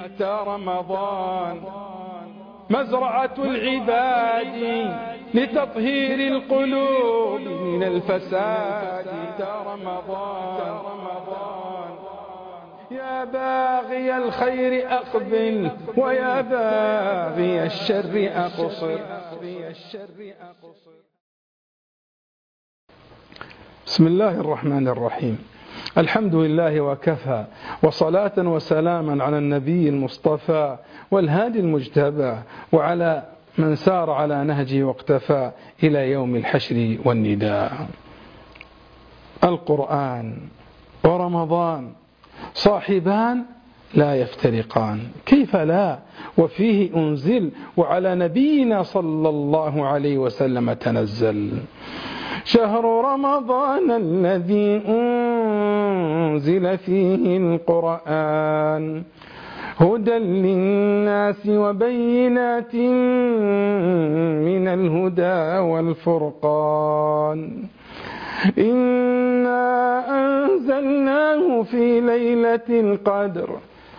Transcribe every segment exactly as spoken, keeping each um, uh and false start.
أتى رمضان مزرعة العباد لتطهير القلوب من الفساد. أتى رمضان يا باغي الخير أقبل ويا باغي الشر أقصر. بسم الله الرحمن الرحيم. الحمد لله وكفى، وصلاة وسلاما على النبي المصطفى والهادي المجتبى، وعلى من سار على نهجه واقتفى إلى يوم الحشر والنداء. القرآن ورمضان صاحبان لا يفترقان، كيف لا وفيه أنزل وعلى نبينا صلى الله عليه وسلم تنزل. شهر رمضان الذي أنزل فيه القرآن هدى للناس وبينات من الهدى والفرقان. إنا أنزلناه في ليلة القدر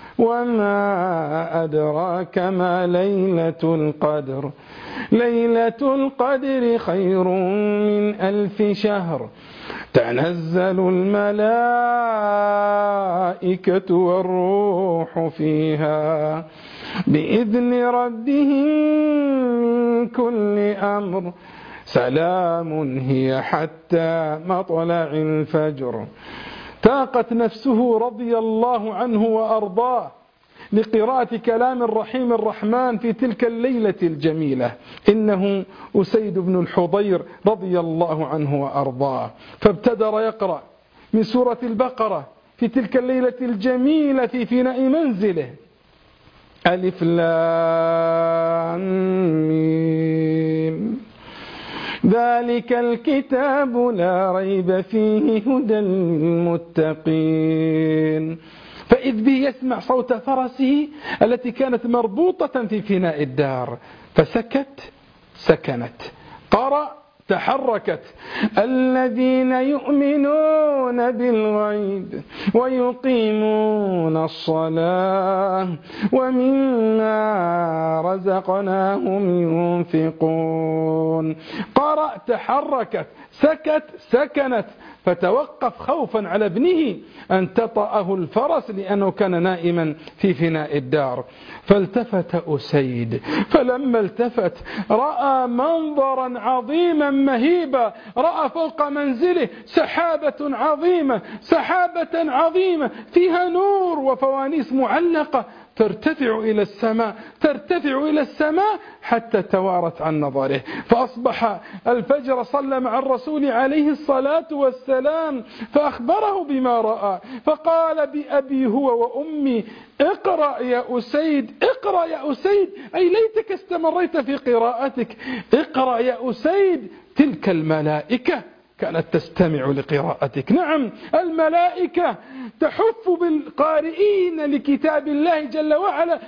وما أدراك ما ليلة القدر. ليلة القدر خير من ألف شهر. تنزل الملائكة والروح فيها بإذن ربهم من كل أمر. سلام هي حتى مطلع الفجر. تاقت نفسه رضي الله عنه وأرضاه لقراءة كلام الرحيم الرحمن في تلك الليلة الجميلة. إنه أسيد بن الحضير رضي الله عنه وأرضاه، فابتدر يقرأ من سورة البقرة في تلك الليلة الجميلة في فناء منزله. ألف لام ميم ذلك الكتاب لا ريب فيه هدى للمتقين. فإذ به يسمع صوت فرسه التي كانت مربوطة في فناء الدار، فسكت سكنت، قرأ تحركت. الذين يؤمنون بالغيب ويقيمون الصلاة ومما رزقناهم ينفقون. قرأ تحركت، سكت سكنت، فتوقف خوفا على ابنه أن تطأه الفرس لأنه كان نائما في فناء الدار. فالتفت أسيد، فلما التفت رأى منظرا عظيما مهيبا. رأى فوق منزله سحابة عظيمة، سحابة عظيمة فيها نور وفوانيس معلقة ترتفع إلى السماء، ترتفع إلى السماء حتى توارت عن نظره. فأصبح الفجر صلى مع الرسول عليه الصلاة والسلام فأخبره بما رأى، فقال بأبي هو وأمي اقرأ يا أسيد، اقرأ يا أسيد، أي ليتك استمريت في قراءتك، اقرأ يا أسيد. تلك الملائكة كانت تستمع لقراءتك. نعم، الملائكة تحف بالقارئين لكتاب الله جل وعلا.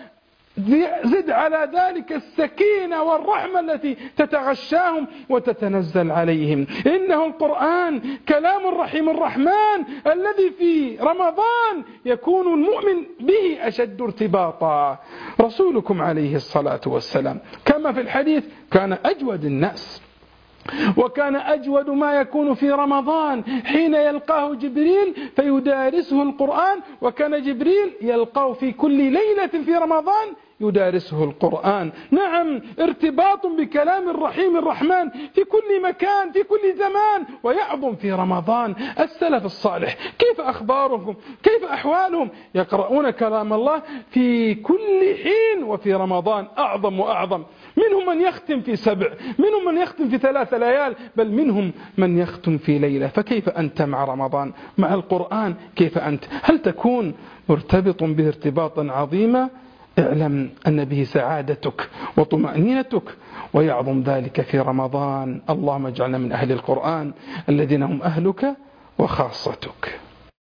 زد على ذلك السكينة والرحمة التي تتغشاهم وتتنزل عليهم. إنه القرآن كلام الرحيم الرحمن الذي في رمضان يكون المؤمن به أشد ارتباطا. رسولكم عليه الصلاة والسلام كما في الحديث كان أجود الناس، وكان أجود ما يكون في رمضان حين يلقاه جبريل فيدارسه القرآن، وكان جبريل يلقاه في كل ليلة في رمضان يدارسه القرآن. نعم، ارتباط بكلام الرحيم الرحمن في كل مكان في كل زمان، ويعظم في رمضان. السلف الصالح كيف أخبارهم، كيف أحوالهم؟ يقرؤون كلام الله في كل حين، وفي رمضان أعظم وأعظم. منهم من يختم في سبع، منهم من يختم في ثلاث ليال، بل منهم من يختم في ليلة. فكيف أنت مع رمضان، مع القرآن؟ كيف أنت؟ هل تكون مرتبط به ارتباطا عظيما؟ اعلم أن به سعادتك وطمأنينتك، ويعظم ذلك في رمضان. اللهم اجعلنا من أهل القرآن الذين هم أهلك وخاصتك.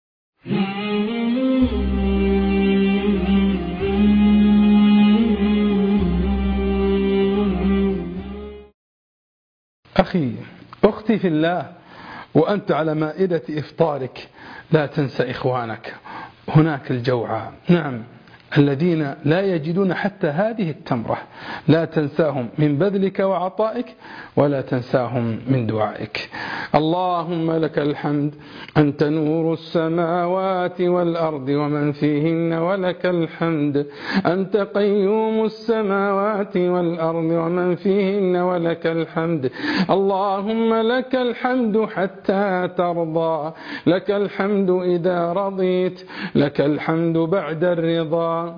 أخي أختي في الله، وأنت على مائدة إفطارك لا تنسى إخوانك. هناك الجوعى، نعم الذين لا يجدون حتى هذه التمرة، لا تنساهم من بذلك وعطائك ولا تنساهم من دعائك. اللهم لك الحمد، أنت نور السماوات والأرض ومن فيهن، ولك الحمد أنت قيوم السماوات والأرض ومن فيهن، ولك الحمد. اللهم لك الحمد حتى ترضى، لك الحمد إذا رضيت، لك الحمد بعد الرضا.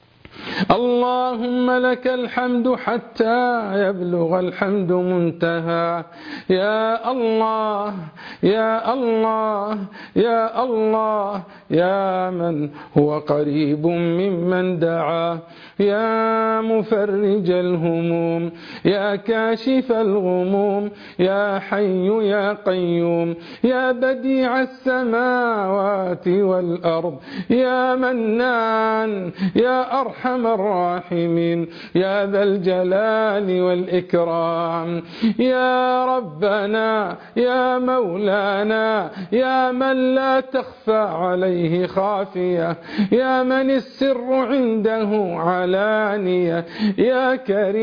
اللهم لك الحمد حتى يبلغ الحمد منتهى. يا الله يا الله يا الله يا من هو قريب ممن دعا، يا مفرج الهموم، يا كاشف الغموم، يا حي يا قيوم، يا بديع السماوات والأرض، يا منان، يا أرحم الراحمين، يا ذا الجلال والإكرام. يا ربنا يا مولانا، يا من لا تخفى عليه خافية، يا من السر عنده علانية، يا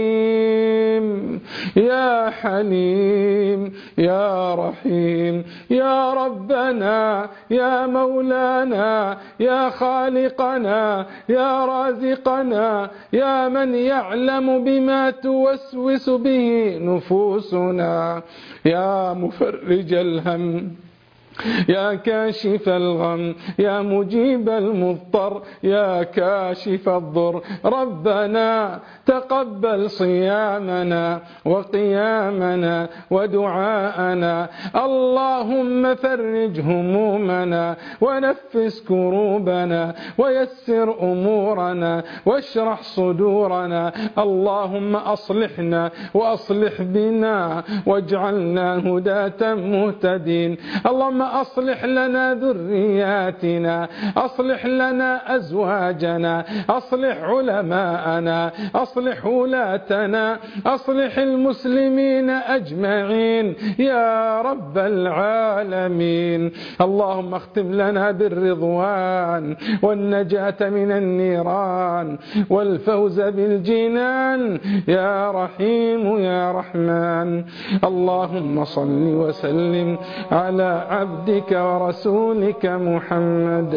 كريم يا حليم يا رحيم، يا ربنا يا مولانا، يا خالقنا يا رازقنا، يا من يعلم بما توسوس به نفوسنا، يا مفرج الهم، يا كاشف الغم، يا مجيب المضطر، يا كاشف الضر. ربنا تقبل صيامنا وقيامنا ودعاءنا. اللهم فرج همومنا ونفس كروبنا ويسر أمورنا واشرح صدورنا. اللهم أصلحنا وأصلح بنا واجعلنا هداة مهتدين. اللهم أصلح لنا ذرياتنا، أصلح لنا أزواجنا، أصلح علماءنا، أصلح ولاتنا، أصلح المسلمين أجمعين يا رب العالمين. اللهم اختم لنا بالرضوان والنجاة من النيران والفوز بالجنان يا رحيم يا رحمن. اللهم صل وسلم على عبدك ورسولك محمد.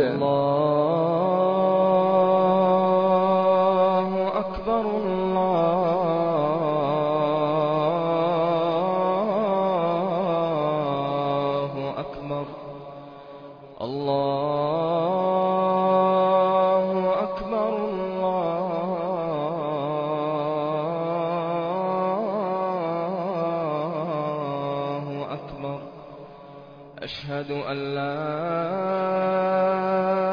الله أكبر الله أكبر الله أكبر الله أكبر. أشهد أن لا